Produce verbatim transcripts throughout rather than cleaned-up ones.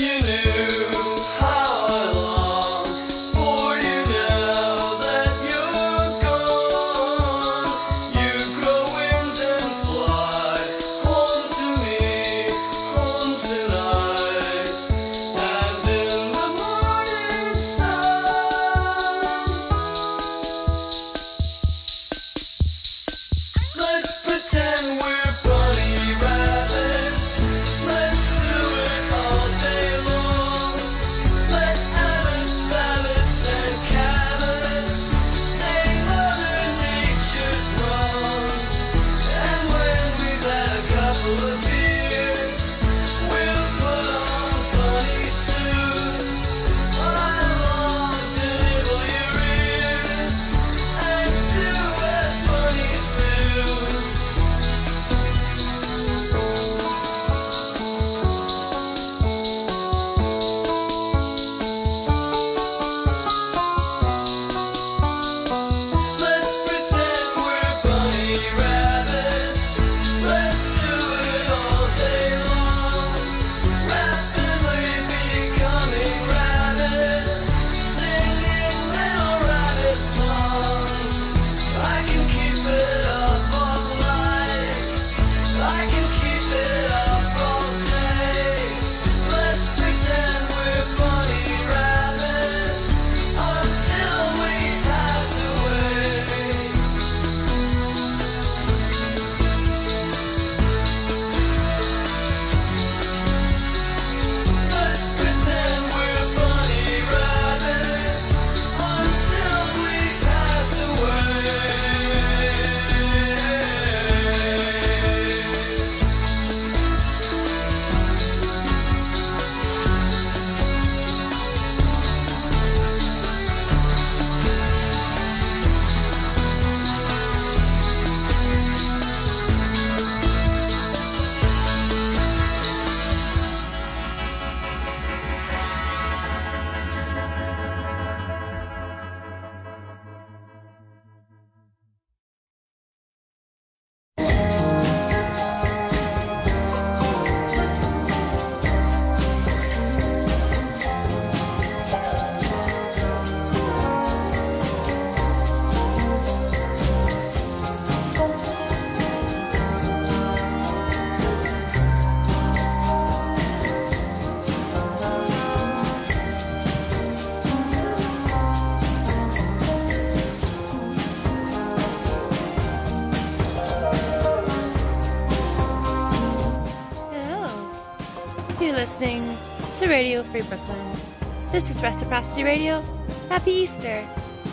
You're listening to Radio Free Brooklyn. This is Reciprocity Radio. Happy Easter!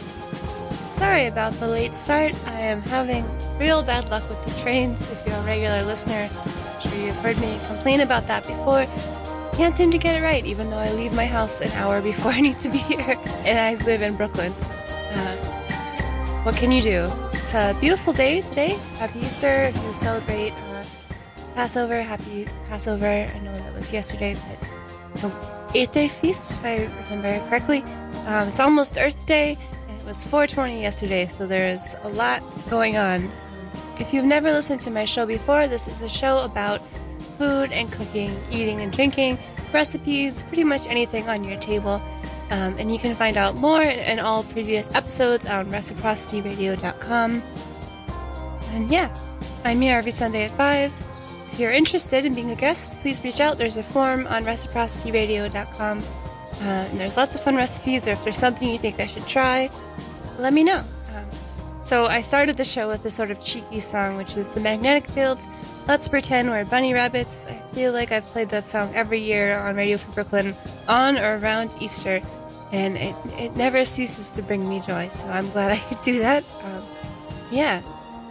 Sorry about the late start. I am having real bad luck with the trains. If you're a regular listener, I'm sure you've heard me complain about that before. Can't seem to get it right, even though I leave my house an hour before I need to be here, and I live in Brooklyn. Uh, what can you do? It's a beautiful day today. Happy Easter. If you celebrate uh, Passover, happy Passover. I know that was yesterday, but it's an eight-day feast, if I remember correctly. Um, it's almost Earth Day, and it was four twenty yesterday, so there is a lot going on. Um, if you've never listened to my show before, this is a show about food and cooking, eating and drinking, recipes, pretty much anything on your table. Um, and you can find out more in, in all previous episodes on reciprocity radio dot com. And yeah, I'm here every Sunday at five. If you're interested in being a guest, please reach out. There's a form on reciprocity radio dot com. Uh, and there's lots of fun recipes, or if there's something you think I should try, let me know. Um, so I started the show with this sort of cheeky song, which is The Magnetic Fields, Let's Pretend We're Bunny Rabbits. I feel like I've played that song every year on Radio Free Brooklyn on or around Easter, and it, it never ceases to bring me joy, so I'm glad I could do that. Um, yeah.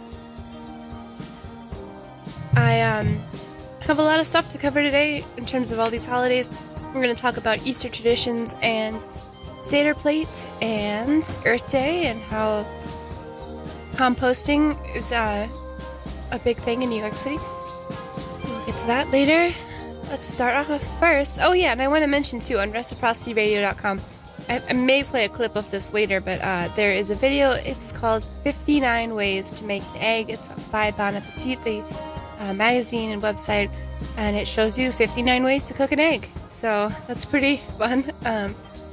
I um, have a lot of stuff to cover today in terms of all these holidays. We're going to talk about Easter traditions and Seder plate and Earth Day and how composting is uh, a big thing in New York City. We'll get to that later. Let's start off first. Oh yeah, and I want to mention too, on reciprocity radio dot com, I, I may play a clip of this later, but uh, there is a video. It's called fifty-nine Ways to Make an Egg. It's by Bon Appetit. They uh, magazine and website, and it shows you fifty-nine ways to cook an egg. So that's pretty fun. Um,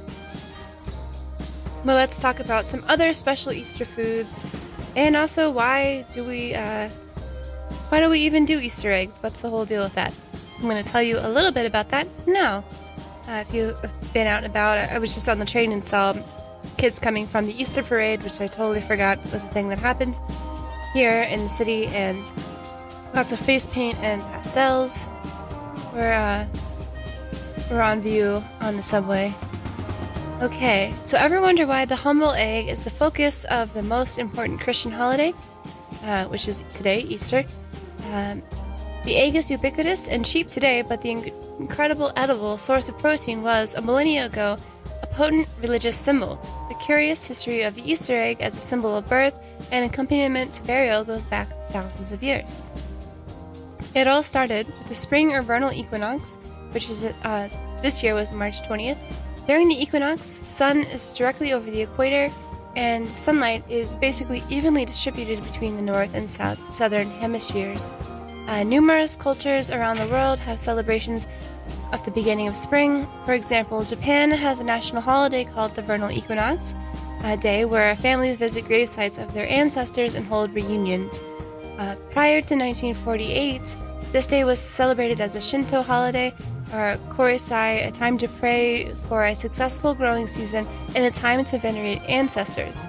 but let's talk about some other special Easter foods, and also why do we uh, why do we even do Easter eggs? What's the whole deal with that? I'm going to tell you a little bit about that now. Uh, if you've been out and about, I was just on the train and saw kids coming from the Easter parade, which I totally forgot was a thing that happened here in the city, and lots of face paint and pastels were, uh, were on view on the subway. Okay, so ever wonder why the humble egg is the focus of the most important Christian holiday, uh, which is today, Easter? Um, The egg is ubiquitous and cheap today, but the in- incredible edible source of protein was, a millennia ago, a potent religious symbol. The curious history of the Easter egg as a symbol of birth and accompaniment to burial goes back thousands of years. It all started with the spring or vernal equinox, which is uh, this year was March twentieth. During the equinox, the sun is directly over the equator, and sunlight is basically evenly distributed between the north and south southern hemispheres. Uh, numerous cultures around the world have celebrations of the beginning of spring. For example, Japan has a national holiday called the Vernal Equinox, a day where families visit grave sites of their ancestors and hold reunions. Uh, prior to nineteen forty-eight, this day was celebrated as a Shinto holiday, or Korisai, a time to pray for a successful growing season and a time to venerate ancestors.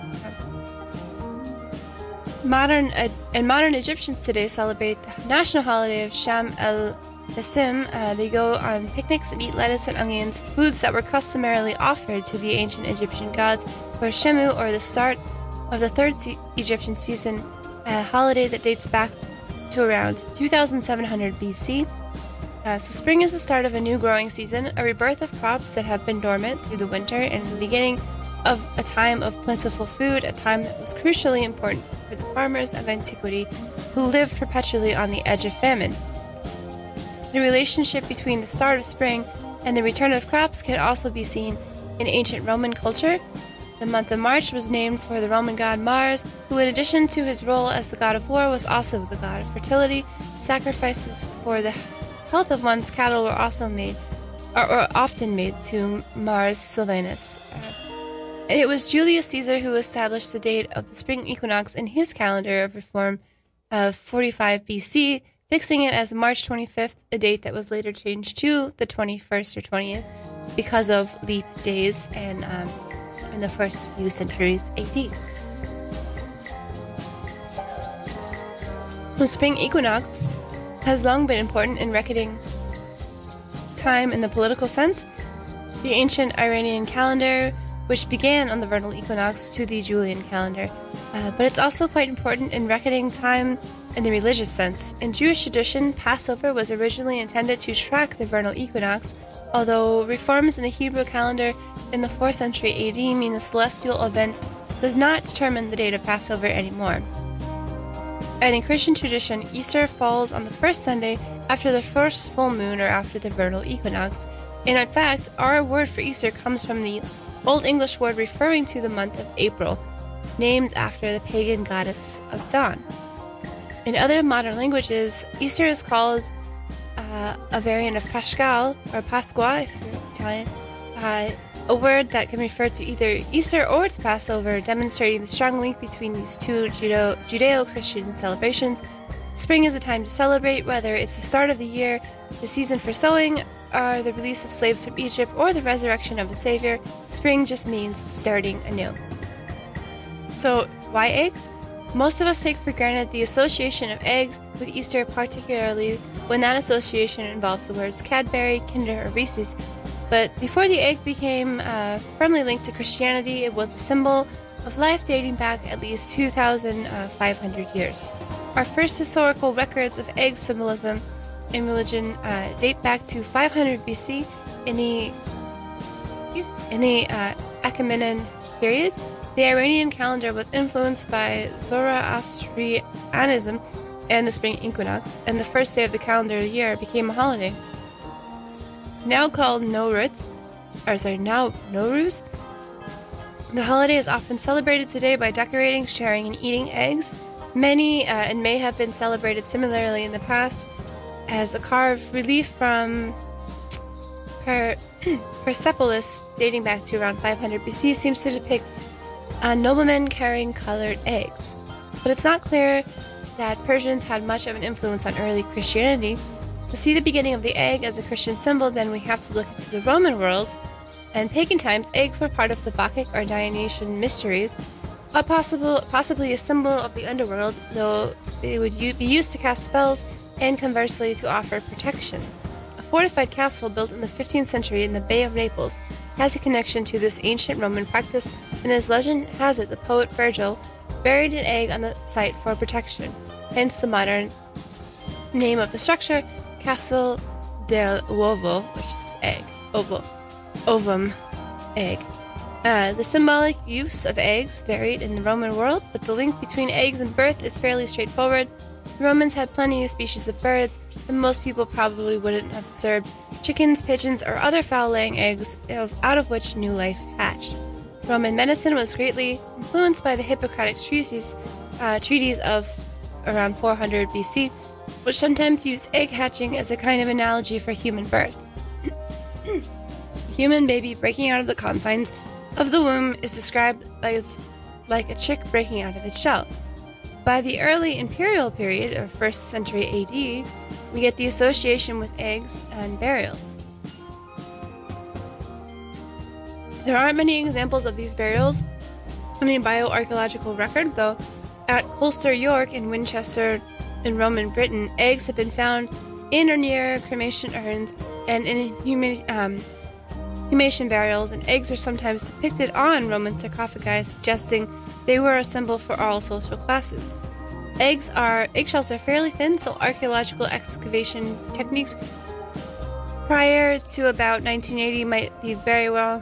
Modern uh, and modern Egyptians today celebrate the national holiday of Sham el-Nassim. Uh, they go on picnics and eat lettuce and onions, foods that were customarily offered to the ancient Egyptian gods for Shemu, or the start of the third se- Egyptian season, a holiday that dates back to around two thousand seven hundred B C. Uh, so spring is the start of a new growing season, a rebirth of crops that have been dormant through the winter, and the beginning of a time of plentiful food, a time that was crucially important for the farmers of antiquity who lived perpetually on the edge of famine. The relationship between the start of spring and the return of crops can also be seen in ancient Roman culture. The month of March was named for the Roman god Mars, who in addition to his role as the god of war was also the god of fertility. Sacrifices for the health of one's cattle were also made, or, or often made, to Mars Silvanus. Uh, It was Julius Caesar who established the date of the spring equinox in his calendar of reform of forty-five B C, fixing it as March twenty-fifth, a date that was later changed to the twenty-first or twentieth because of leap days and um, in the first few centuries A D. The spring equinox has long been important in reckoning time in the political sense. The ancient Iranian calendar, which began on the vernal equinox, to the Julian calendar. Uh, but it's also quite important in reckoning time in the religious sense. In Jewish tradition, Passover was originally intended to track the vernal equinox, although reforms in the Hebrew calendar in the fourth century A D mean the celestial event does not determine the date of Passover anymore. And in Christian tradition, Easter falls on the first Sunday after the first full moon or after the vernal equinox. And in fact, our word for Easter comes from the Old English word referring to the month of April, named after the pagan goddess of dawn. In other modern languages, Easter is called uh, a variant of Pascal, or Pasqua if you're Italian, uh, a word that can refer to either Easter or to Passover, demonstrating the strong link between these two Judo- Judeo-Christian celebrations. Spring is a time to celebrate, whether it's the start of the year, the season for sowing, or the release of slaves from Egypt, or the resurrection of the Savior. Spring just means starting anew. So, why eggs? Most of us take for granted the association of eggs with Easter, particularly when that association involves the words Cadbury, Kinder, or Reese's. But before the egg became uh, firmly linked to Christianity, it was a symbol of life dating back at least two thousand five hundred years. Our first historical records of egg symbolism in religion uh, date back to five hundred B C in the in the uh, Achaemenid period. The Iranian calendar was influenced by Zoroastrianism and the spring equinox, and the first day of the calendar year became a holiday. Now called Nowruz, or sorry, now Nowruz, the holiday is often celebrated today by decorating, sharing, and eating eggs. Many uh, and may have been celebrated similarly in the past as a carved relief from per- Persepolis dating back to around five hundred B C seems to depict a nobleman carrying colored eggs. But it's not clear that Persians had much of an influence on early Christianity. To see the beginning of the egg as a Christian symbol, then we have to look into the Roman world. In pagan times, eggs were part of the Bacchic or Dionysian mysteries, a possible, possibly a symbol of the underworld, though they would u- be used to cast spells and conversely to offer protection. A fortified castle built in the fifteenth century in the Bay of Naples has a connection to this ancient Roman practice, and as legend has it, the poet Virgil buried an egg on the site for protection, hence the modern name of the structure, Castle del Uovo, which is egg, ovo, ovum, egg. Uh, the symbolic use of eggs varied in the Roman world, but the link between eggs and birth is fairly straightforward. The Romans had plenty of species of birds, and most people probably wouldn't have observed chickens, pigeons, or other fowl-laying eggs out of which new life hatched. Roman medicine was greatly influenced by the Hippocratic treatise, uh, treatise of around four hundred B C, which sometimes used egg hatching as a kind of analogy for human birth. A human baby breaking out of the confines of the womb is described as like a chick breaking out of its shell. By the early imperial period of first century A D, we get the association with eggs and burials. There aren't many examples of these burials in the bioarchaeological record, though. At Colster, York, and Winchester in Roman Britain, eggs have been found in or near cremation urns and in huma- um, humation burials, and eggs are sometimes depicted on Roman sarcophagi, suggesting they were a symbol for all social classes. Eggs are eggshells are fairly thin, so archaeological excavation techniques prior to about nineteen eighty might be very well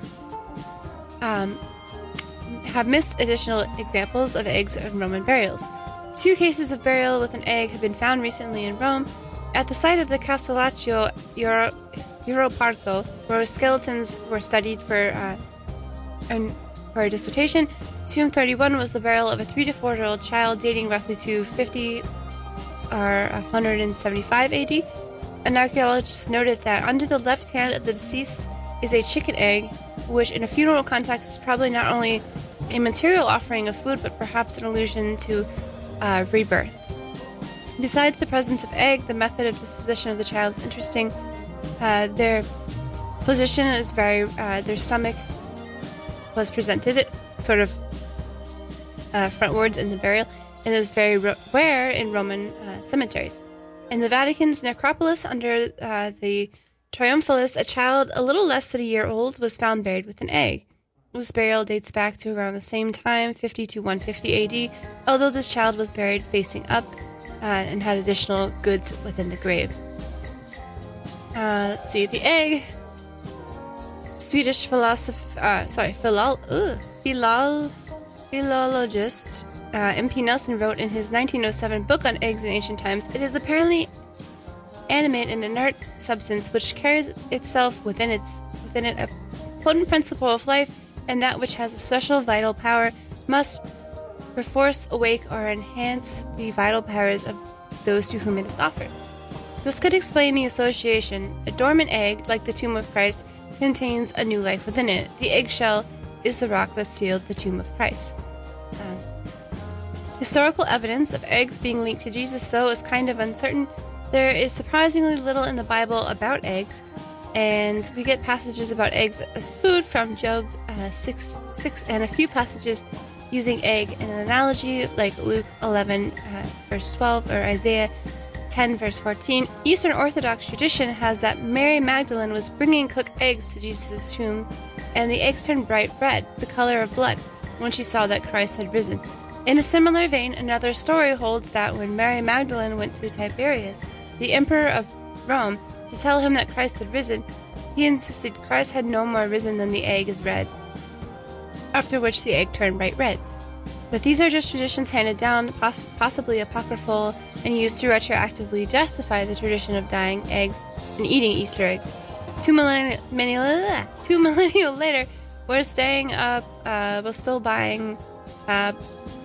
um, have missed additional examples of eggs in Roman burials. Two cases of burial with an egg have been found recently in Rome. At the site of the Castellaccio Euro- Europarco, where skeletons were studied for, uh, and for a dissertation, Tomb thirty-one was the burial of a three to four year old child dating roughly to fifty or one hundred seventy-five A D. An archaeologist noted that under the left hand of the deceased is a chicken egg, which in a funeral context is probably not only a material offering of food, but perhaps an allusion to uh, rebirth. Besides the presence of egg, the method of disposition of the child is interesting. Uh, their position is very, uh, their stomach was presented sort of uh, frontwards in the burial, and is very ro- rare in Roman uh, cemeteries. In the Vatican's necropolis under uh, the Triumphalis, a child a little less than a year old was found buried with an egg. This burial dates back to around the same time, fifty to one fifty A D, although this child was buried facing up uh, and had additional goods within the grave. Uh, let's see, the egg. Swedish philosopher, uh, sorry, philol, ugh, philol, philologist uh, M P Nelson wrote in his nineteen oh seven book on eggs in ancient times, it is apparently animate and inert substance which carries itself within its within it a potent principle of life, and that which has a special vital power must perforce awake or enhance the vital powers of those to whom it is offered. This could explain the association. A dormant egg, like the tomb of Christ, contains a new life within it. The eggshell is the rock that sealed the tomb of Christ. Uh, historical evidence of eggs being linked to Jesus, though, is kind of uncertain. There is surprisingly little in the Bible about eggs, and we get passages about eggs as food from Job uh, six, six, and a few passages using egg in an analogy, like Luke eleven, uh, verse twelve, or Isaiah ten, verse fourteen. Eastern Orthodox tradition has that Mary Magdalene was bringing cooked eggs to Jesus' tomb, and the eggs turned bright red, the color of blood, when she saw that Christ had risen. In a similar vein, another story holds that when Mary Magdalene went to Tiberius, the emperor of Rome, to tell him that Christ had risen, he insisted Christ had no more risen than the egg is red, after which the egg turned bright red. But these are just traditions handed down, poss- possibly apocryphal, and used to retroactively justify the tradition of dyeing eggs and eating Easter eggs. Two millennia, millennia, two millennia later, we're staying up, uh, we're still buying uh,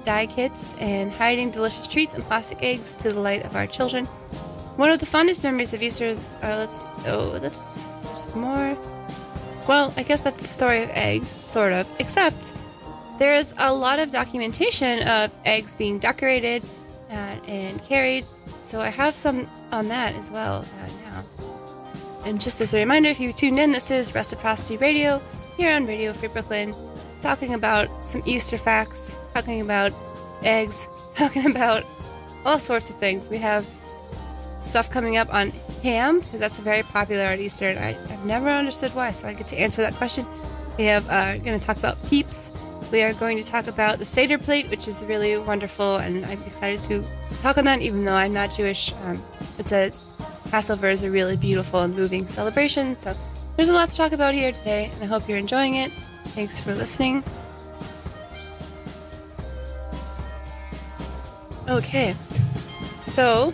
dye kits and hiding delicious treats and plastic eggs to the light of our children. One of the fondest memories of Easter is, uh, let's, oh, that's, there's more. Well, I guess that's the story of eggs, sort of, except there's a lot of documentation of eggs being decorated uh, and carried, so I have some on that as well uh, now. And just as a reminder, if you tuned in, this is Reciprocity Radio here on Radio Free Brooklyn, talking about some Easter facts, talking about eggs, talking about all sorts of things. We have stuff coming up on ham, because that's very popular at Easter, and I, I've never understood why, so I get to answer that question. We have uh, going to talk about Peeps. We are going to talk about the Seder plate, which is really wonderful, and I'm excited to talk on that, even though I'm not Jewish. Um, it's a Passover is a really beautiful and moving celebration, so there's a lot to talk about here today, and I hope you're enjoying it. Thanks for listening. Okay, so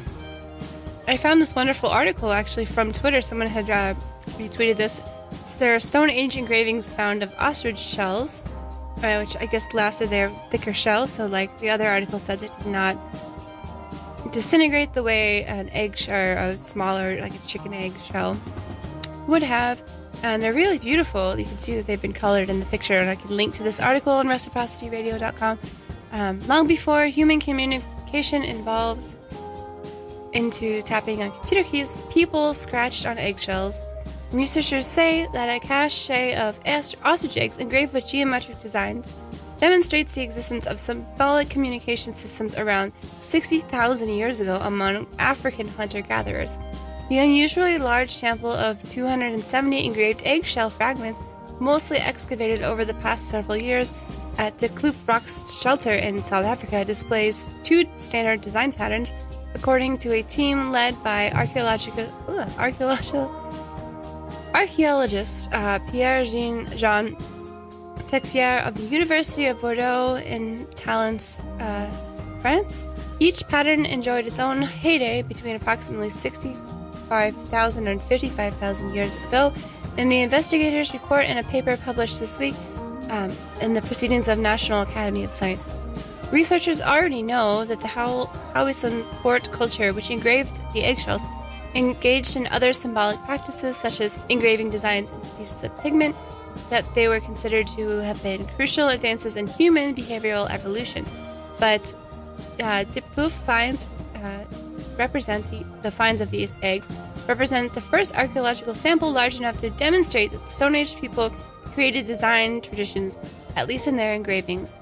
I found this wonderful article actually from Twitter. Someone had uh, retweeted this. So there are Stone Age engravings found of ostrich shells, uh, which I guess lasted their thicker shell. So, like the other article said, it did not disintegrate the way an egg shell, or a smaller, like a chicken egg shell, would have. And they're really beautiful. You can see that they've been colored in the picture, and I can link to this article on reciprocity radio dot com. Um, long before human communication evolved into tapping on computer keys, people scratched on eggshells. Researchers say that a cache of ostrich eggs engraved with geometric designs demonstrates the existence of symbolic communication systems around sixty thousand years ago among African hunter-gatherers. The unusually large sample of two hundred seventy engraved eggshell fragments, mostly excavated over the past several years at the Kloof Rocks shelter in South Africa, displays two standard design patterns, according to a team led by archaeological, ugh, archaeological, archaeologist uh, Pierre-Jean Jean Texier of the University of Bordeaux in Talence, uh, France. Each pattern enjoyed its own heyday between approximately sixty-five thousand and fifty-five thousand years ago, and the investigators report in a paper published this week um, in the Proceedings of National Academy of Sciences. Researchers already know that the Howison Port culture, which engraved the eggshells, engaged in other symbolic practices such as engraving designs into pieces of pigment, that they were considered to have been crucial advances in human behavioral evolution. But uh, Diepkloof finds uh, represent the, the finds of these eggs represent the first archaeological sample large enough to demonstrate that Stone Age people created design traditions, at least in their engravings.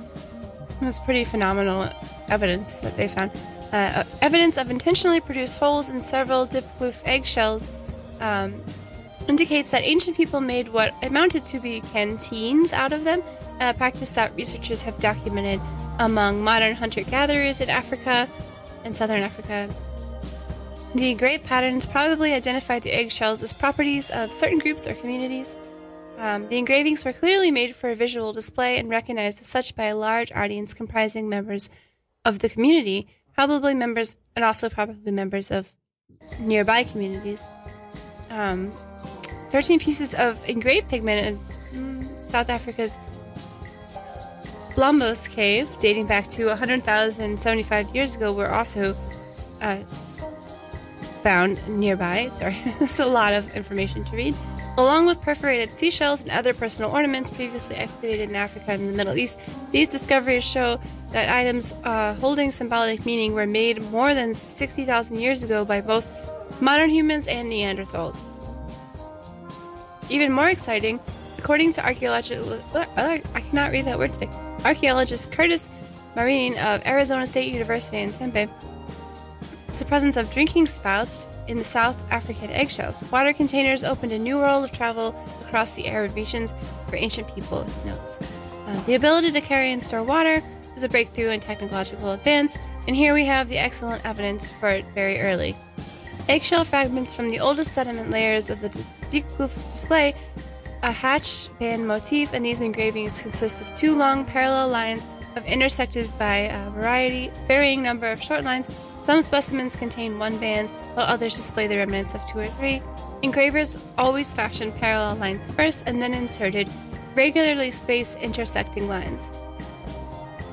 It was pretty phenomenal evidence that they found. Uh, evidence of intentionally produced holes in several Diepkloof eggshells um, indicates that ancient people made what amounted to be canteens out of them, a practice that researchers have documented among modern hunter-gatherers in Africa and southern Africa. The engraved patterns probably identify the eggshells as properties of certain groups or communities. Um, the engravings were clearly made for a visual display and recognized as such by a large audience comprising members of the community, probably members, and also probably members of nearby communities. Um, Thirteen pieces of engraved pigment in mm, South Africa's Blombos Cave, dating back to one hundred thousand seventy-five years ago, were also uh, found nearby. Sorry, there's a lot of information to read. Along with perforated seashells and other personal ornaments previously excavated in Africa and the Middle East, these discoveries show that items uh, holding symbolic meaning were made more than sixty thousand years ago by both modern humans and Neanderthals. Even more exciting, according to archaeological, I cannot read that word today, archaeologist Curtis Marine of Arizona State University in Tempe, it's the presence of drinking spouts in the South African eggshells. Water containers opened a new world of travel across the arid regions for ancient people, he notes. Uh, the ability to carry and store water is a breakthrough in technological advance, and here we have the excellent evidence for it very early. Eggshell fragments from the oldest sediment layers of the Diepkloof display a hatch band motif, and these engravings consist of two long parallel lines of intersected by a variety, varying number of short lines. Some specimens contain one band, while others display the remnants of two or three. Engravers always fashioned parallel lines first, and then inserted regularly spaced intersecting lines.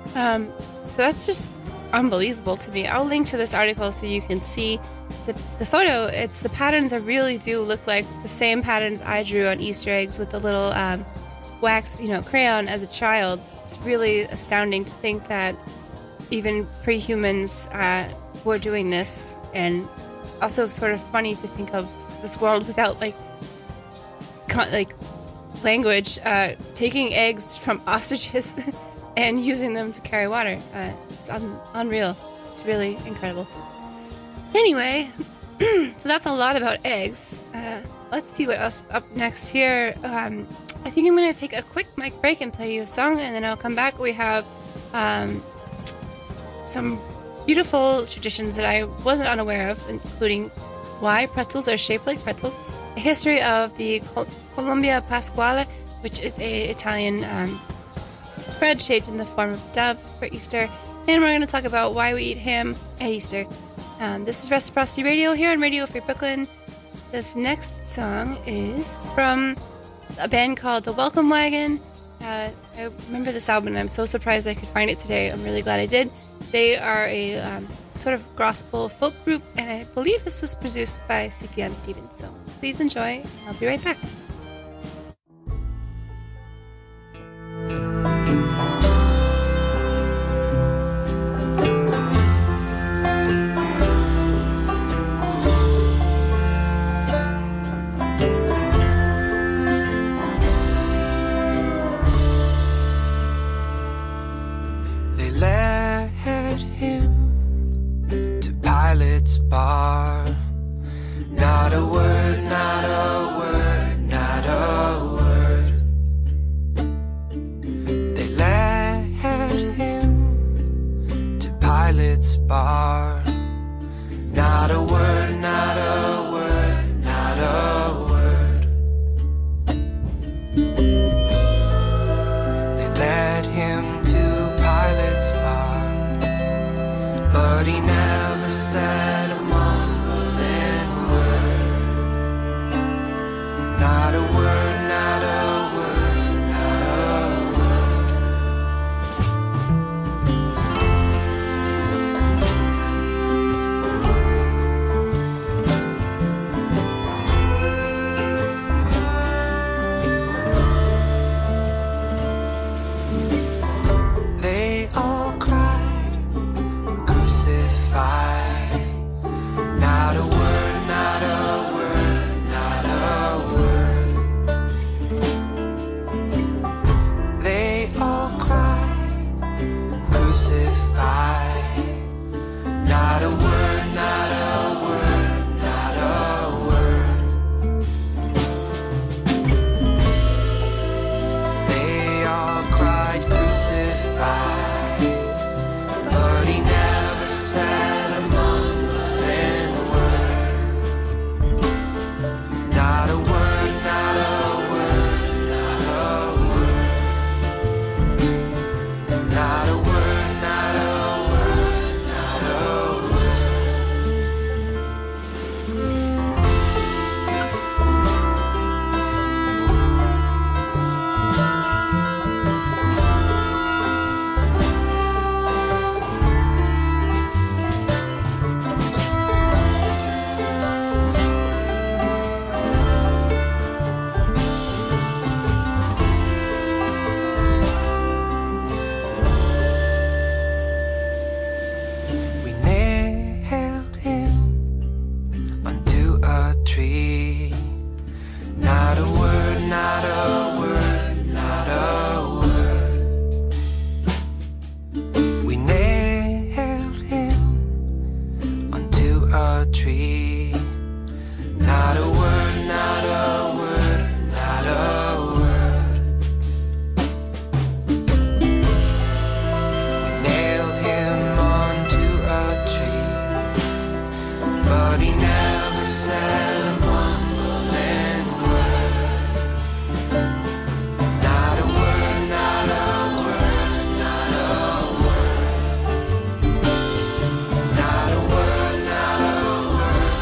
Um, so that's just unbelievable to me. I'll link to this article so you can see the, the photo. It's the patterns are really do look like the same patterns I drew on Easter eggs with the little um, wax, you know, crayon as a child. It's really astounding to think that even pre-humans uh, were doing this, and also sort of funny to think of this world without like con- like language, uh, taking eggs from ostriches and using them to carry water. Uh, it's un- unreal. It's really incredible. Anyway, so that's a lot about eggs. Uh, let's see what else up next here. Um, I think I'm going to take a quick mic break and play you a song, and then I'll come back. We have um, some beautiful traditions that I wasn't unaware of, including why pretzels are shaped like pretzels, a history of the Col- Columbia Pasquale, which is a Italian um, bread shaped in the form of a dove for Easter, and we're going to talk about why we eat ham at Easter. Um, this is Reciprocity Radio here on Radio Free Brooklyn. This next song is from a band called The Welcome Wagon. Uh, I remember this album and I'm so surprised I could find it today. I'm really glad I did. They are a um, sort of gospel folk group, and I believe this was produced by Sufjan Stevens. So please enjoy, and I'll be right back. Bar. Not a word, not a word, not a word. They led him to Pilate's bar. Not a word, not a word, not a word. They led him to Pilate's bar, but he never said not a word, not a word, not a word. They all cried, crucify. Not a word, not a word, not a word. They all cried, crucify. Not a word, not a word, not a word. They all cried, crucify. But he never said a mumbling word. Not a word, not a word, not a word. Not a word, not a word, not a We nailed him onto a tree. Not a word, not a word, not a word. We nailed him onto a tree. Not a word, not a word, not a word. We nailed him onto a tree, but he never said a mumbling word. Not a word, not a word, not a word. Not a word, not a word,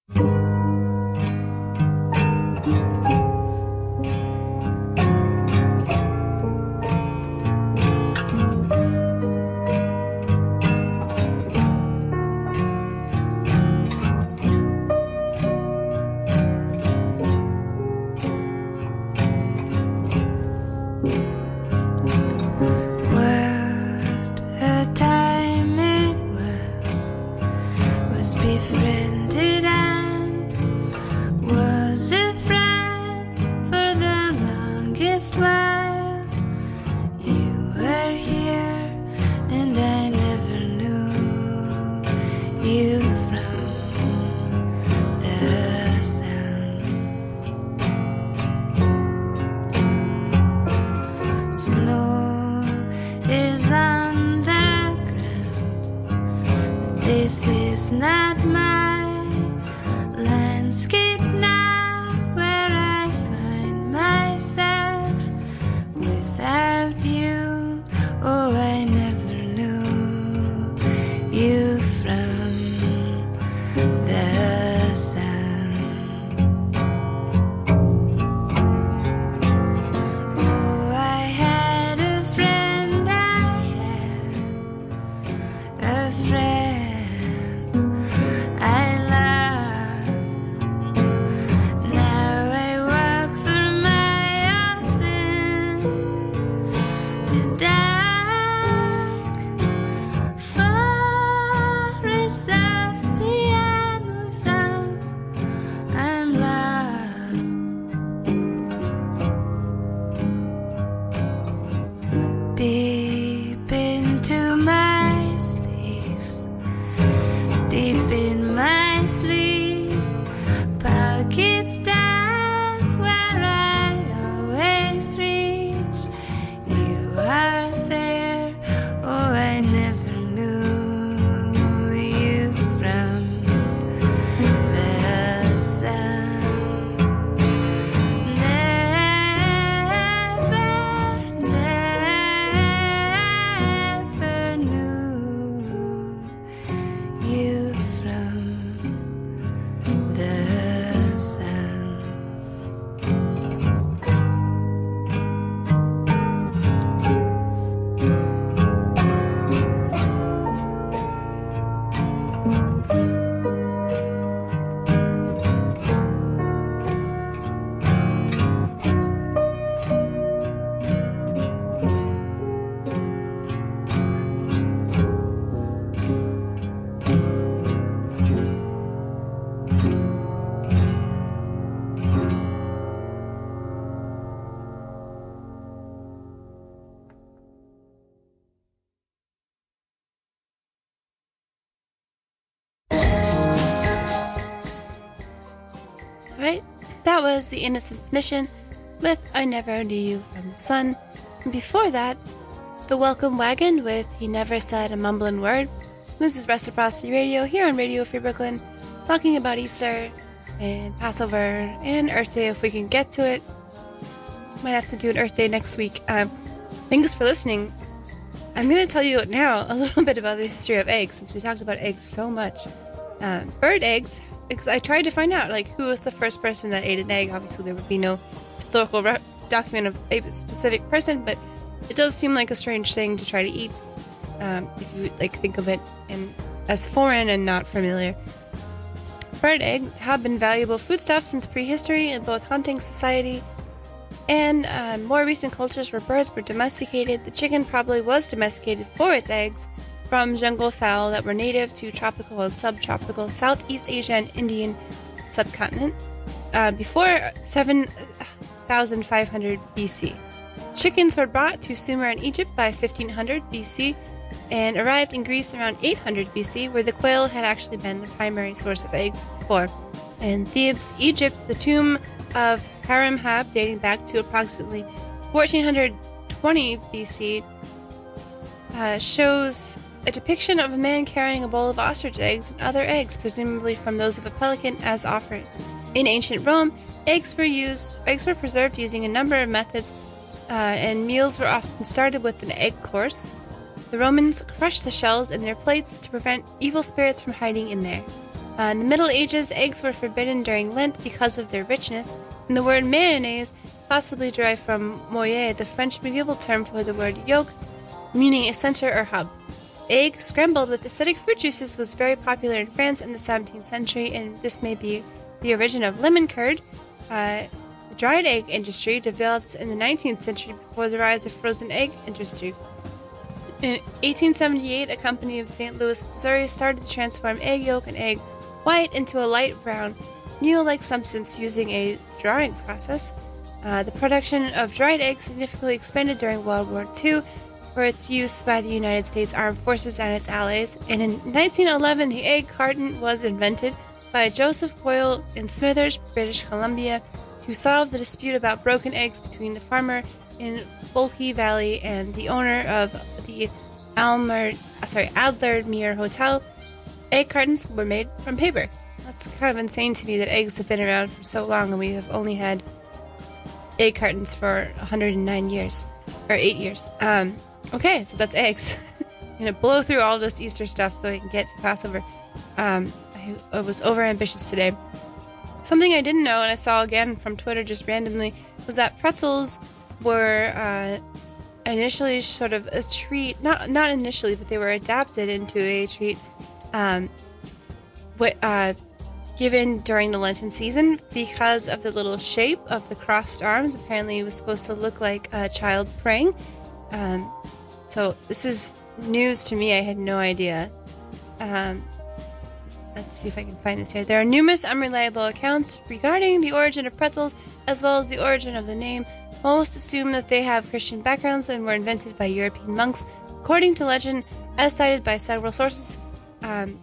Right? That was The Innocence Mission with I Never Knew You from the Sun. And before that, The Welcome Wagon with He Never Said a Mumbling Word. This is Reciprocity Radio here on Radio Free Brooklyn, talking about Easter and Passover and Earth Day if we can get to it. Might have to do an Earth Day next week. Um, thanks for listening. I'm going to tell you now a little bit about the history of eggs, since we talked about eggs so much. Um, bird eggs, because I tried to find out like who was the first person that ate an egg. Obviously, there would be no historical re- document of a specific person, but it does seem like a strange thing to try to eat um, if you like think of it in, as foreign and not familiar. Bird eggs have been valuable foodstuffs since prehistory in both hunting society and uh, more recent cultures where birds were domesticated. The chicken probably was domesticated for its eggs from jungle fowl that were native to tropical and subtropical Southeast Asia and Indian subcontinent uh, before seven thousand five hundred B C. Chickens were brought to Sumer in Egypt by fifteen hundred B C and arrived in Greece around eight hundred B C, where the quail had actually been the primary source of eggs before. In Thebes, Egypt, the tomb of Haramhab, dating back to approximately fourteen twenty B C, uh, shows a depiction of a man carrying a bowl of ostrich eggs and other eggs, presumably from those of a pelican, as offerings. In ancient Rome, eggs were used, eggs were preserved using a number of methods, uh, and meals were often started with an egg course. The Romans crushed the shells in their plates to prevent evil spirits from hiding in there. Uh, in the Middle Ages, eggs were forbidden during Lent because of their richness, and the word mayonnaise possibly derived from moyer, the French medieval term for the word yolk, meaning a center or hub. Egg scrambled with acidic fruit juices was very popular in France in the seventeenth century, and this may be the origin of lemon curd. Uh, the dried egg industry developed in the nineteenth century before the rise of frozen egg industry. In eighteen seventy-eight, a company of Saint Louis, Missouri started to transform egg yolk and egg white into a light brown, meal-like substance using a drying process. Uh, the production of dried eggs significantly expanded during World War Two for its use by the United States Armed Forces and its allies, and in nineteen eleven the egg carton was invented by Joseph Boyle in Smithers, British Columbia, to solve the dispute about broken eggs between the farmer in Bulky Valley and the owner of the Almer, sorry, Adlermere Hotel. Egg cartons were made from paper. That's kind of insane to me that eggs have been around for so long and we have only had egg cartons for one hundred nine years, or eight years. Um, okay, so that's eggs. I'm going to blow through all this Easter stuff so I can get to Passover. Um, I, I was overambitious today. Something I didn't know, and I saw again from Twitter just randomly, was that pretzels were uh, initially sort of a treat, not not initially, but they were adapted into a treat um, what, uh, given during the Lenten season because of the little shape of the crossed arms. Apparently it was supposed to look like a child praying. Um, so this is news to me. I had no idea. Um, let's see if I can find this here. There are numerous unreliable accounts regarding the origin of pretzels as well as the origin of the name. Most assume that they have Christian backgrounds and were invented by European monks. According to legend, as cited by several sources, um,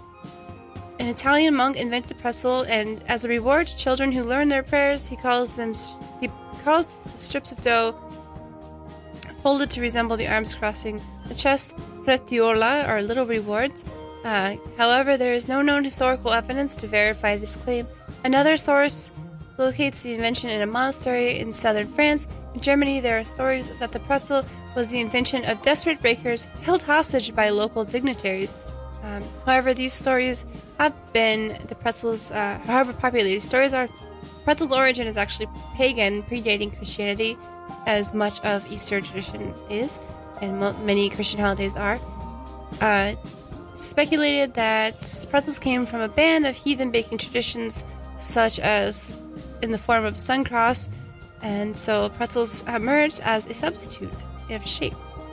an Italian monk invented the pretzel, and as a reward to children who learn their prayers, he calls them he calls the strips of dough folded to resemble the arms crossing the chest pretiola, or little rewards. Uh, however, there is no known historical evidence to verify this claim. Another source locates the invention in a monastery in southern France. In Germany, there are stories that the pretzel was the invention of desperate breakers held hostage by local dignitaries. Um, however, these stories have been the pretzels. Uh, however popular these stories are, pretzel's origin is actually pagan, predating Christianity, as much of Easter tradition is, and mo- many Christian holidays are. Uh, speculated that pretzels came from a band of heathen baking traditions, such as in the form of a sun cross, and so pretzels emerged as a substitute of shape.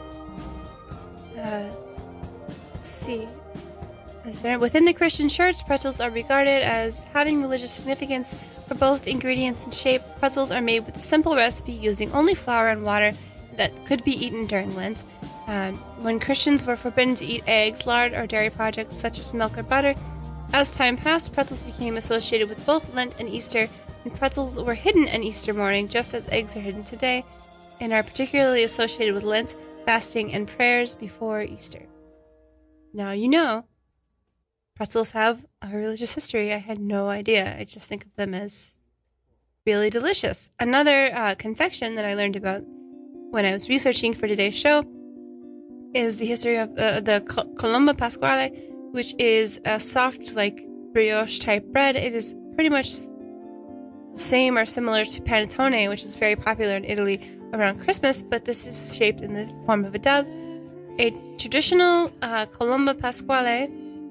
Uh, let's see. Within the Christian church, pretzels are regarded as having religious significance for both ingredients and shape. Pretzels are made with a simple recipe using only flour and water that could be eaten during Lent. Um, when Christians were forbidden to eat eggs, lard, or dairy products such as milk or butter, as time passed, pretzels became associated with both Lent and Easter, and pretzels were hidden on Easter morning, just as eggs are hidden today, and are particularly associated with Lent, fasting, and prayers before Easter. Now you know. Pretzels have a religious history. I had no idea. I just think of them as really delicious. Another uh, confection that I learned about when I was researching for today's show is the history of uh, the Colomba Pasquale, which is a soft, like, brioche-type bread. It is pretty much the same or similar to panettone, which is very popular in Italy around Christmas, but this is shaped in the form of a dove. A traditional uh, Colomba Pasquale...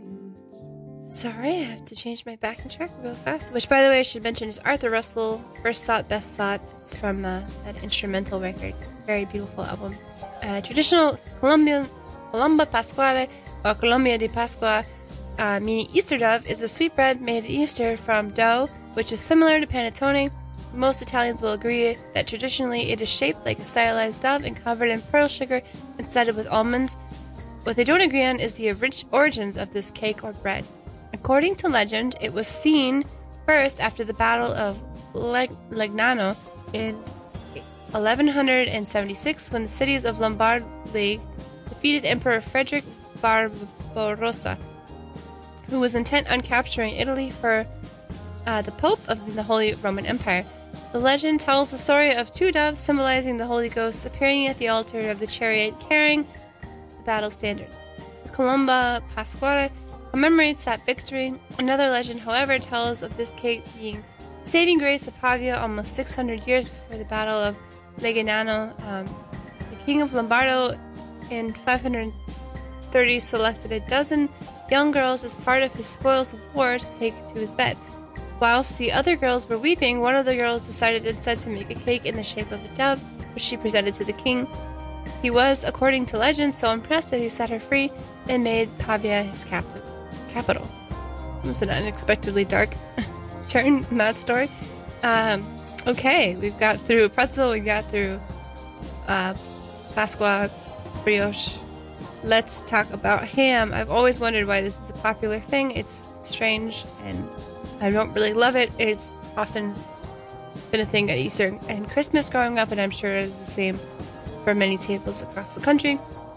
Sorry, I have to change my backing track real fast. Which, by the way, I should mention is Arthur Russell, First Thought, Best Thought. It's from uh, an instrumental record. Very beautiful album. Uh, traditional Colombian Colomba Pasquale, or Colombia de Pascua, uh, meaning Easter dove, is a sweet bread made at Easter from dough, which is similar to panettone. Most Italians will agree that traditionally it is shaped like a stylized dove and covered in pearl sugar and studded with almonds. What they don't agree on is the orig- origins of this cake or bread. According to legend, it was seen first after the Battle of Leg- Legnano in eleven seventy-six, when the cities of Lombard League defeated Emperor Frederick Barbarossa, who was intent on capturing Italy for uh, the Pope of the Holy Roman Empire. The legend tells the story of two doves symbolizing the Holy Ghost appearing at the altar of the chariot carrying the battle standard. The Colomba Pasquale commemorates that victory. Another legend, however, tells of this cake being the saving grace of Pavia almost six hundred years before the Battle of Legnano. Um, the king of Lombardo in five hundred thirty selected a dozen young girls as part of his spoils of war to take to his bed. Whilst the other girls were weeping, one of the girls decided instead to make a cake in the shape of a dove, which she presented to the king. He was, according to legend, so impressed that he set her free and made Pavia his captive capital. It was an unexpectedly dark turn in that story. Um, okay, we've got through pretzel, we got through uh, Pasqua, brioche. Let's talk about ham. I've always wondered why this is a popular thing. It's strange, and I don't really love it. It's often been a thing at Easter and Christmas growing up, and I'm sure it's the same for many tables across the country.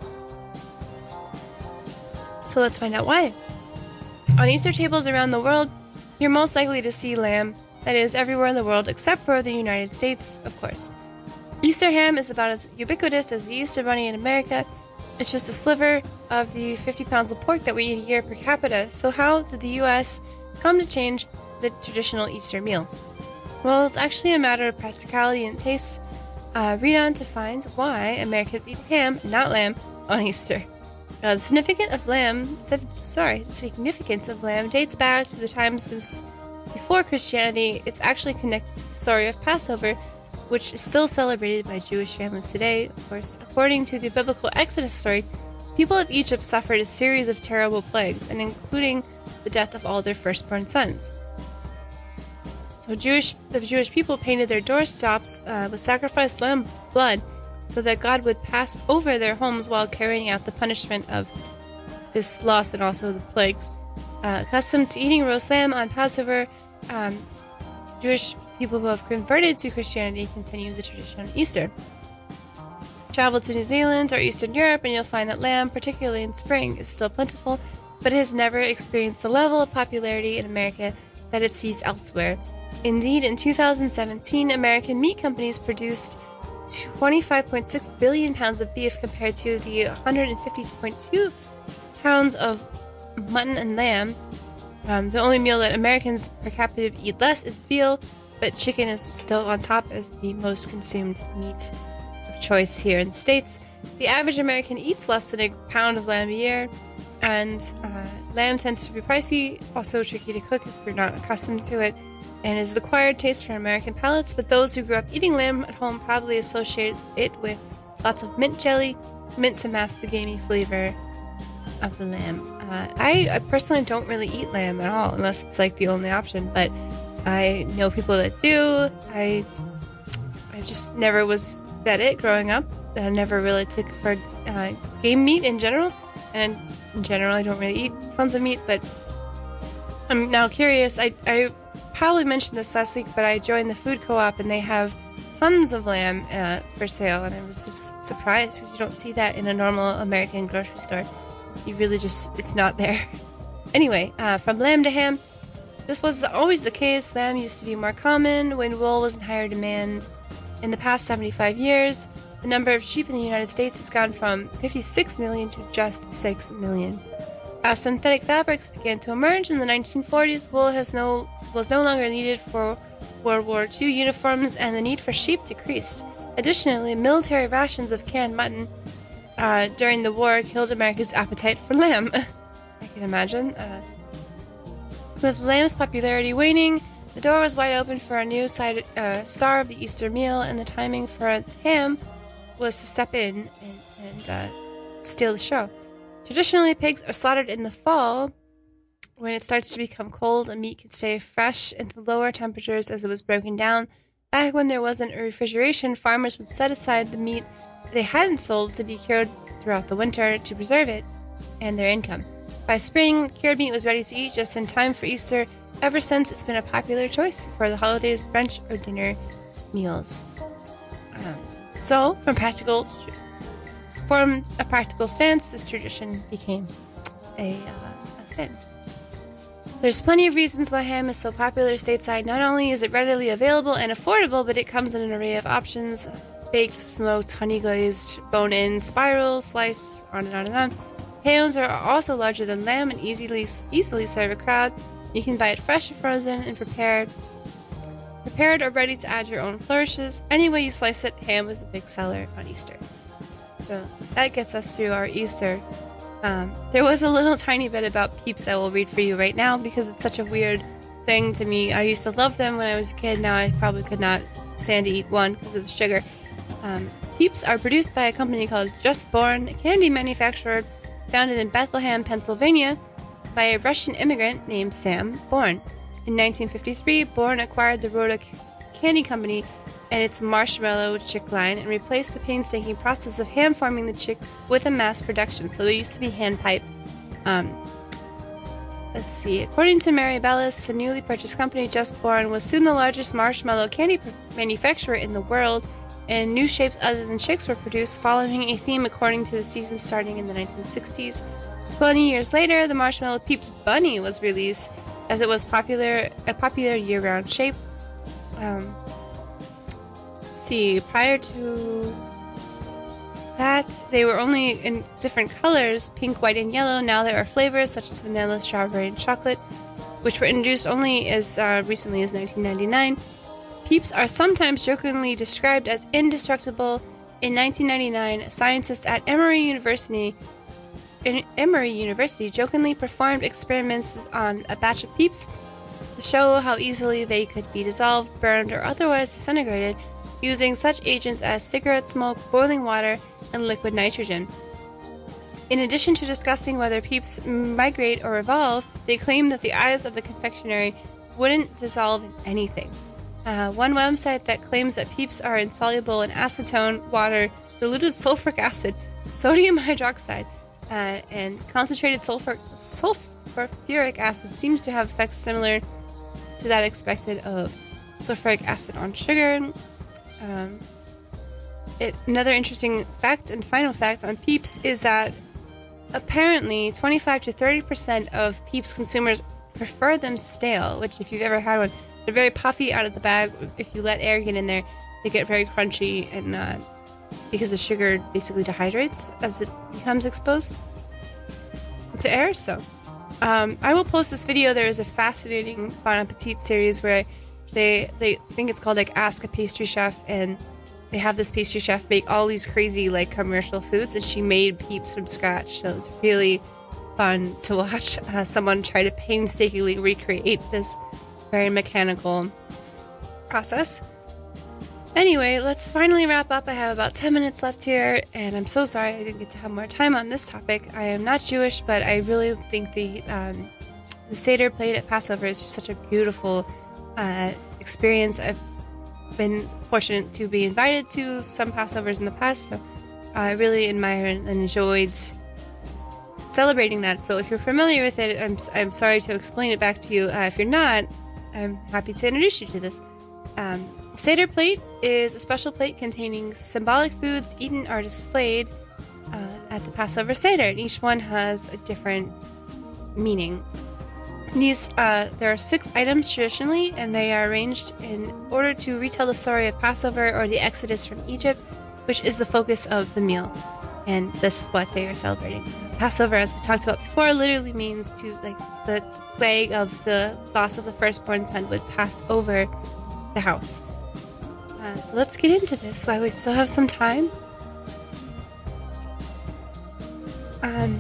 So let's find out why. On Easter tables around the world, you're most likely to see lamb. That is, everywhere in the world except for the United States, of course. Easter ham is about as ubiquitous as the Easter bunny in America. It's just a sliver of the fifty pounds of pork that we eat a year per capita. So how did the U S come to change the traditional Easter meal? Well, it's actually a matter of practicality and taste. Uh, read on to find why Americans eat ham, not lamb, on Easter. Uh, the significance of lamb, sorry, the significance of lamb dates back to the times before Christianity. It's actually connected to the story of Passover, which is still celebrated by Jewish families today. Of course, according to the biblical Exodus story, people of Egypt suffered a series of terrible plagues, and including the death of all their firstborn sons. So Jewish, the Jewish people painted their doorstops uh, with sacrificed lamb's blood so that God would pass over their homes while carrying out the punishment of this loss and also the plagues. Uh, accustomed to eating roast lamb on Passover, um, Jewish people who have converted to Christianity continue the tradition on Easter. Travel to New Zealand or Eastern Europe and you'll find that lamb, particularly in spring, is still plentiful, but it has never experienced the level of popularity in America that it sees elsewhere. Indeed, in two thousand seventeen, American meat companies produced twenty-five point six billion pounds of beef compared to the one hundred fifty point two pounds of mutton and lamb. Um, the only meal that Americans per capita eat less is veal, but chicken is still on top as the most consumed meat of choice here in the States. The average American eats less than a pound of lamb a year, and uh, lamb tends to be pricey, also tricky to cook if you're not accustomed to it, and is an acquired taste for American palates, but those who grew up eating lamb at home probably associate it with lots of mint jelly, mint to mask the gamey flavor of the lamb. Uh, I, I personally don't really eat lamb at all, unless it's like the only option, but I know people that do. I I just never was fed it growing up, and I never really took for uh, game meat in general, and in general I don't really eat tons of meat, but I'm now curious. I, I probably mentioned this last week, but I joined the food co-op and they have tons of lamb uh, for sale, and I was just surprised because you don't see that in a normal American grocery store. You really just, it's not there. Anyway, uh, from lamb to ham, this was always the case. Lamb used to be more common when wool was in higher demand. In the past seventy-five years, the number of sheep in the United States has gone from fifty-six million to just six million. As synthetic fabrics began to emerge in the nineteen forties, wool has no was no longer needed for World War Two uniforms, and the need for sheep decreased. Additionally, military rations of canned mutton uh, during the war killed America's appetite for lamb. I can imagine. Uh, with lamb's popularity waning, the door was wide open for a new side, uh, star of the Easter meal, and the timing for ham was to step in and, and uh, steal the show. Traditionally, pigs are slaughtered in the fall. When it starts to become cold, the meat can stay fresh into lower temperatures as it was broken down. Back when there wasn't a refrigeration, farmers would set aside the meat they hadn't sold to be cured throughout the winter to preserve it and their income. By spring, cured meat was ready to eat just in time for Easter. Ever since, it's been a popular choice for the holidays' brunch or dinner meals. Um, so, from practical, from a practical stance, this tradition became a, uh, a thing. There's plenty of reasons why ham is so popular stateside. Not only is it readily available and affordable, but it comes in an array of options: baked, smoked, honey glazed, bone-in, spiral, slice, on and on and on. Hams are also larger than lamb and easily easily serve a crowd. You can buy it fresh or frozen and prepared, prepared or ready to add your own flourishes. Any way you slice it, ham is a big seller on Easter. So that gets us through our Easter. Um, there was a little tiny bit about Peeps I will read for you right now because it's such a weird thing to me. I used to love them when I was a kid. Now I probably could not stand to eat one because of the sugar. Um, Peeps are produced by a company called Just Born, a candy manufacturer founded in Bethlehem, Pennsylvania, by a Russian immigrant named Sam Born. In nineteen fifty-three, Born acquired the Rhoda Candy Company and its marshmallow chick line and replaced the painstaking process of hand-forming the chicks with a mass production. So they used to be hand-piped. Um, let's see. According to Mary Bellis, the newly purchased company Just Born was soon the largest marshmallow candy manufacturer in the world, and new shapes other than chicks were produced following a theme according to the season starting in the nineteen sixties. Twenty years later, the Marshmallow Peeps Bunny was released, as it was popular a popular year-round shape. Um, let's see, prior to that, they were only in different colors, pink, white, and yellow. Now there are flavors such as vanilla, strawberry, and chocolate, which were introduced only as uh, recently as nineteen ninety-nine. Peeps are sometimes jokingly described as indestructible. In nineteen ninety-nine, scientists at Emory University Emory University jokingly performed experiments on a batch of Peeps to show how easily they could be dissolved, burned, or otherwise disintegrated using such agents as cigarette smoke, boiling water, and liquid nitrogen. In addition to discussing whether Peeps migrate or evolve, they claim that the eyes of the confectionery wouldn't dissolve in anything. Uh, one website that claims that Peeps are insoluble in acetone, water, diluted sulfuric acid, sodium hydroxide, uh, and concentrated sulfur sulfuric acid seems to have effects similar to that expected of sulfuric acid on sugar. Um, it, another interesting fact and final fact on Peeps is that apparently twenty-five to thirty percent of Peeps consumers prefer them stale, which if you've ever had one, they're very puffy out of the bag. If you let air get in there, they get very crunchy, and uh, because the sugar basically dehydrates as it becomes exposed to air. So um, I will post this video. There is a fascinating Bon Appetit series where they they think it's called like Ask a Pastry Chef, and they have this pastry chef make all these crazy like commercial foods, and she made Peeps from scratch. So it's really fun to watch uh, someone try to painstakingly recreate this very mechanical process. Anyway, let's finally wrap up. I have about ten minutes left here, and I'm so sorry I didn't get to have more time on this topic. I am not Jewish, but I really think the um, the Seder played at Passover is just such a beautiful uh, experience. I've been fortunate to be invited to some Passovers in the past, so I really admire and enjoyed celebrating that. So if you're familiar with it, I'm, I'm sorry to explain it back to you. Uh, if you're not, I'm happy to introduce you to this. Um, Seder plate is a special plate containing symbolic foods eaten or displayed uh, at the Passover Seder, and each one has a different meaning. These uh, there are six items traditionally, and they are arranged in order to retell the story of Passover or the Exodus from Egypt, which is the focus of the meal, and this is what they are celebrating. Passover, as we talked about before, literally means to like the plague of the loss of the firstborn son would pass over the house. Uh, so let's get into this while we still have some time. Um,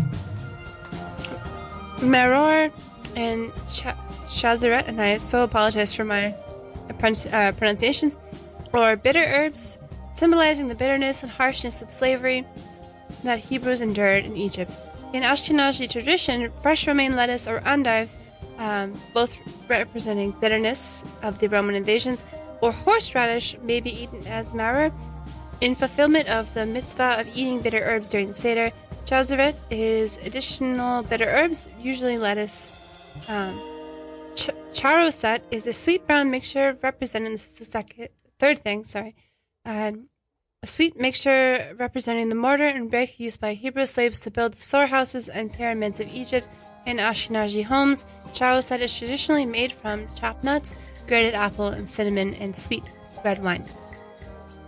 Maror and Ch- Chazeret, and I so apologize for my uh, pronunciations, or bitter herbs, symbolizing the bitterness and harshness of slavery that Hebrews endured in Egypt. In Ashkenazi tradition, fresh romaine lettuce or endives, um, both representing bitterness of the Roman invasions, or horseradish may be eaten as maror. In fulfillment of the mitzvah of eating bitter herbs during the Seder, chazeret is additional bitter herbs, usually lettuce. Um, ch- charoset is a sweet brown mixture representing this is the second, third thing. Sorry, um, a sweet mixture representing the mortar and brick used by Hebrew slaves to build the storehouses and pyramids of Egypt in Ashkenazi homes. Charoset is traditionally made from chopped nuts, grated apple, and cinnamon, and sweet red wine.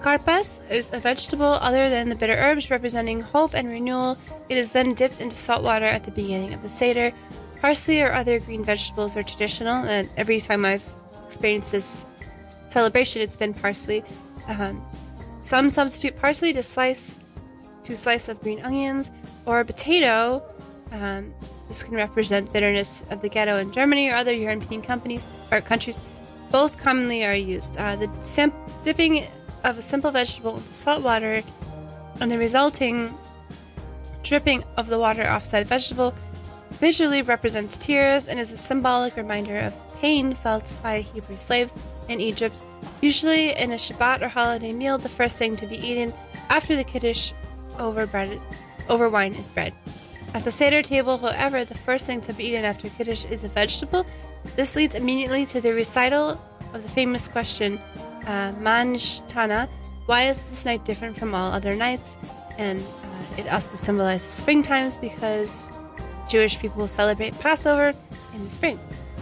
Carpas is a vegetable other than the bitter herbs, representing hope and renewal. It is then dipped into salt water at the beginning of the Seder. Parsley or other green vegetables are traditional, and every time I've experienced this celebration, it's been parsley. Um, some substitute parsley to slice to a slice of green onions or a potato. Um, this can represent bitterness of the ghetto in Germany or other European companies or countries. Both commonly are used. Uh, the sim- dipping of a simple vegetable into salt water and the resulting dripping of the water off said vegetable visually represents tears and is a symbolic reminder of pain felt by Hebrew slaves in Egypt. Usually in a Shabbat or holiday meal, the first thing to be eaten after the Kiddush over bread, over wine is bread. At the Seder table, however, the first thing to be eaten after Kiddush is a vegetable. This leads immediately to the recital of the famous question, uh, Man Shtana, why is this night different from all other nights? And uh, it also symbolizes spring times because Jewish people celebrate Passover in the spring.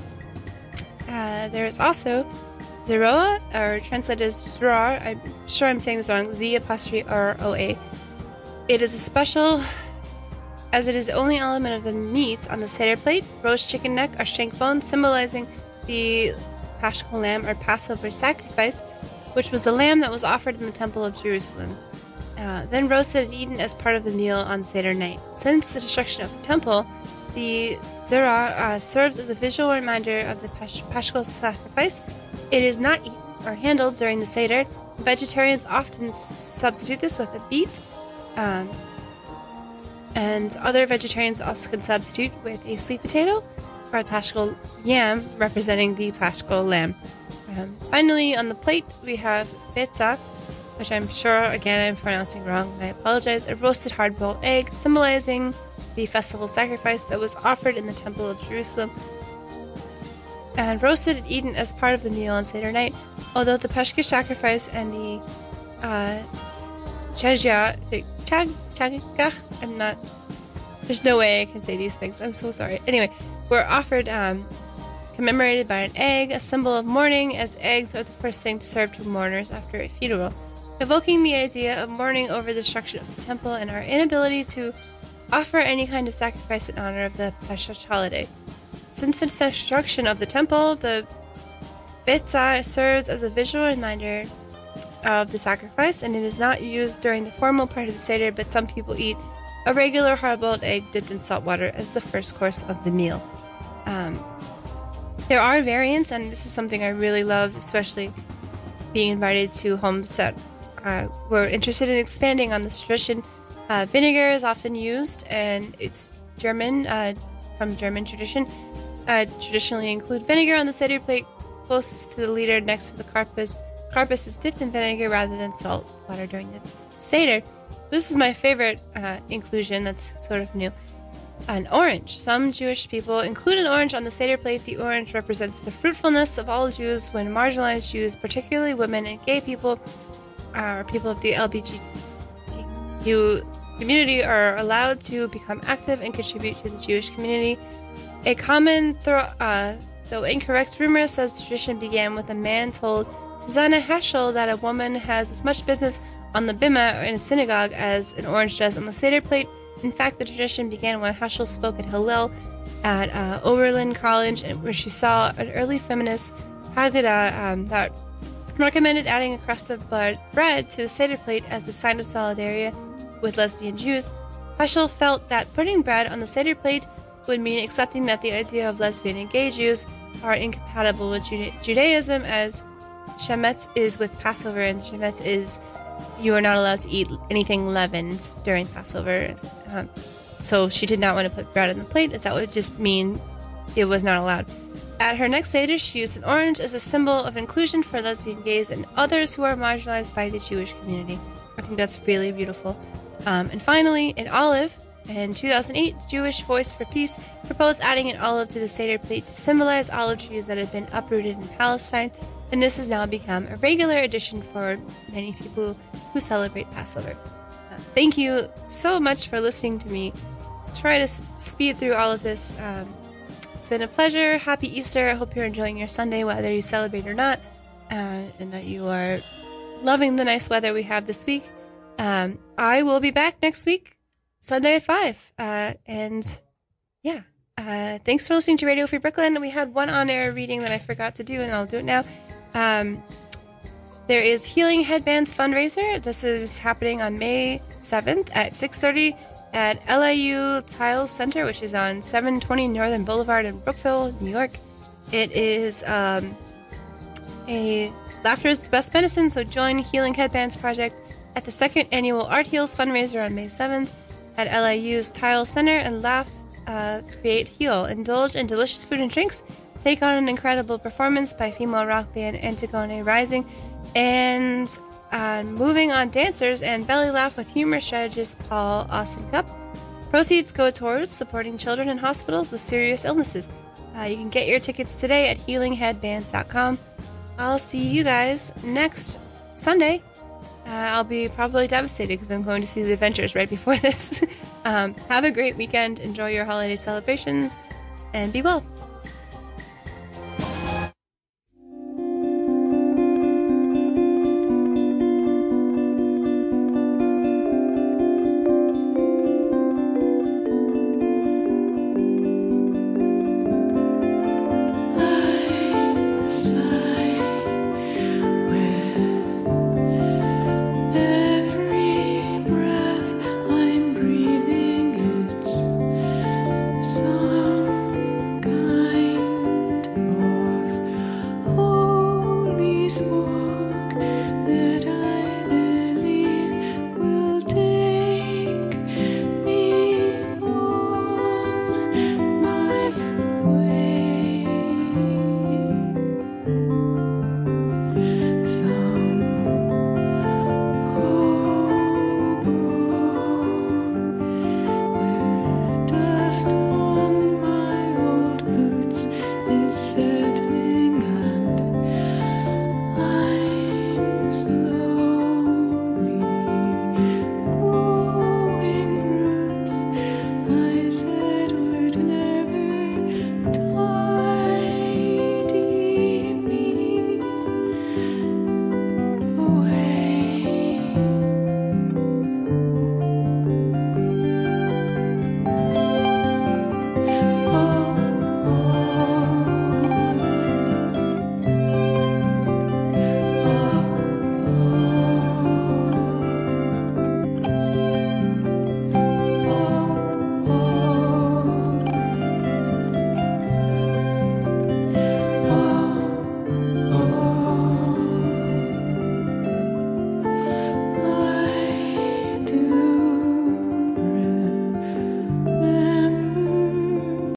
Uh, there is also Zeroa, or translated as Zroar. I'm sure I'm saying this wrong. Z apostrophe R O A. It is a special, as it is the only element of the meat on the Seder plate. Roast chicken neck or shank bone, symbolizing the Paschal lamb or Passover sacrifice, which was the lamb that was offered in the Temple of Jerusalem. Uh, then roasted and eaten as part of the meal on Seder night. Since the destruction of the temple, the Zerah uh, serves as a visual reminder of the Pas- Paschal sacrifice. It is not eaten or handled during the Seder. Vegetarians often substitute this with a beet, um, and other vegetarians also can substitute with a sweet potato or a Paschal yam, representing the Paschal lamb. Um, finally, on the plate, we have betza, which I'm sure, again, I'm pronouncing wrong, and I apologize, a roasted hard-boiled egg, symbolizing the festival sacrifice that was offered in the Temple of Jerusalem, and roasted and eaten as part of the meal on Seder night. Although the Pesach sacrifice and the uh, chagya, chag, chagach, I'm not, there's no way I can say these things, I'm so sorry. Anyway, were offered, um, commemorated by an egg, a symbol of mourning, as eggs are the first thing served to mourners after a funeral, evoking the idea of mourning over the destruction of the temple and our inability to offer any kind of sacrifice in honor of the Pesach holiday. Since the destruction of the temple, the betza serves as a visual reminder of the sacrifice, and it is not used during the formal part of the Seder, but some people eat a regular hard-boiled egg dipped in salt water as the first course of the meal. Um, there are variants, and this is something I really love, especially being invited to homes that uh, were interested in expanding on this tradition. Uh, vinegar is often used, and it's German, uh, from German tradition. Uh, traditionally include vinegar on the Seder plate closest to the leader next to the carpus. Carpus is dipped in vinegar rather than salt water during the Seder. This is my favorite uh, inclusion that's sort of new. An orange. Some Jewish people include an orange on the Seder plate. The orange represents the fruitfulness of all Jews when marginalized Jews, particularly women and gay people, uh, or people of the L G B T Q community, are allowed to become active and contribute to the Jewish community. A common, thro- uh, though incorrect, rumor says the tradition began with a man told Susanna Heschel that a woman has as much business on the bima or in a synagogue as an orange does on the Seder plate. In fact, the tradition began when Heschel spoke at Hillel at uh, Oberlin College, where she saw an early feminist Haggadah um, that recommended adding a crust of bread to the Seder plate as a sign of solidarity with lesbian Jews. Heschel felt that putting bread on the Seder plate would mean accepting that the idea of lesbian and gay Jews are incompatible with Juda- Judaism, as Shemetz is with Passover, and Shemetz is you are not allowed to eat anything leavened during Passover. Um, so she did not want to put bread on the plate, as that would just mean it was not allowed. At her next Seder, she used an orange as a symbol of inclusion for lesbian, gays, and others who are marginalized by the Jewish community. I think that's really beautiful. Um, and finally, an olive. In two thousand eight, Jewish Voice for Peace proposed adding an olive to the Seder plate to symbolize olive trees that have been uprooted in Palestine, and this has now become a regular addition for many people who celebrate Passover. Uh, thank you so much for listening to me try to s- speed through all of this. Um, it's been a pleasure. Happy Easter. I hope you're enjoying your Sunday, whether you celebrate or not, uh, and that you are loving the nice weather we have this week. Um, I will be back next week, Sunday at five. Uh, and yeah, uh, thanks for listening to Radio Free Brooklyn. We had one on-air reading that I forgot to do, and I'll do it now. Um, there is Healing Headbands fundraiser. This is happening on May seventh at six thirty at L A U Tile Center, which is on seven twenty Northern Boulevard in Brookville, New York. It is um, a Laughter is the Best Medicine, so join Healing Headbands Project at the second annual Art Heals fundraiser on May seventh at L A U's Tile Center, and laugh, uh, create, heal. Indulge in delicious food and drinks. Take on an incredible performance by female rock band Antigone Rising, and uh, moving on dancers and belly laugh with humor strategist Paul Austin Cup. Proceeds go towards supporting children in hospitals with serious illnesses. Uh, you can get your tickets today at healing headbands dot com. I'll see you guys next Sunday. Uh, I'll be probably devastated because I'm going to see the Adventures right before this. um, have a great weekend. Enjoy your holiday celebrations, and be well. More